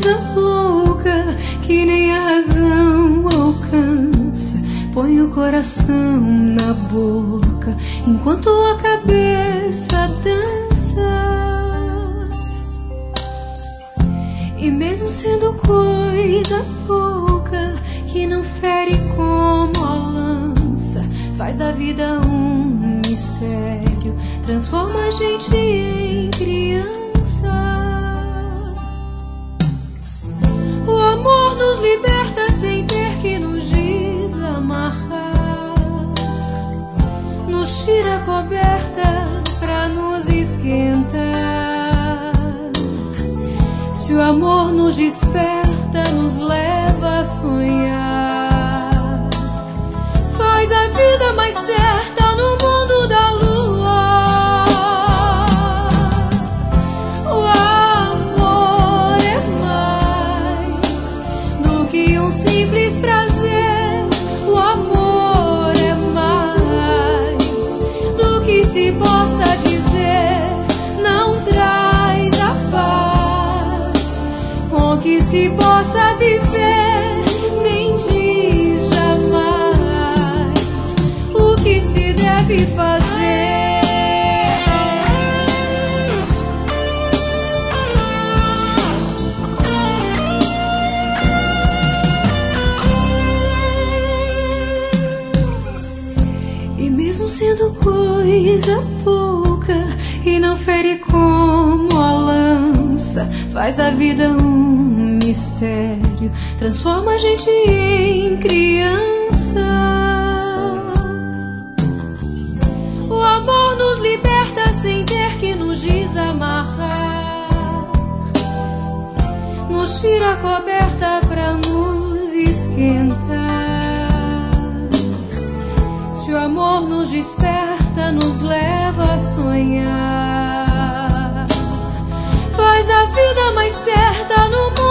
coisa louca que nem a razão alcança. Põe o coração na boca enquanto a cabeça dança. E mesmo sendo coisa pouca que não fere como a lança, faz da vida um mistério, transforma a gente em criança. O amor nos liberta sem ter que nos desamarrar, nos tira a coberta pra nos esquentar. Se o amor nos desperta, nos leva a sonhar, faz a vida mais certa no mundo da lua. O amor é mais do que um simples prazer. O amor é mais do que se possa dizer. Não traz a paz com que se possa viver, nem diz jamais o que se deve fazer. E mesmo sendo coisa pouca e não fere como a lança, faz a vida um mistério, transforma a gente em criança. O amor nos liberta sem ter que nos desamarrar, nos tira a coberta pra nos esquentar. Se o amor nos desperta, nos leva a sonhar, faz a vida mais certa no mundo.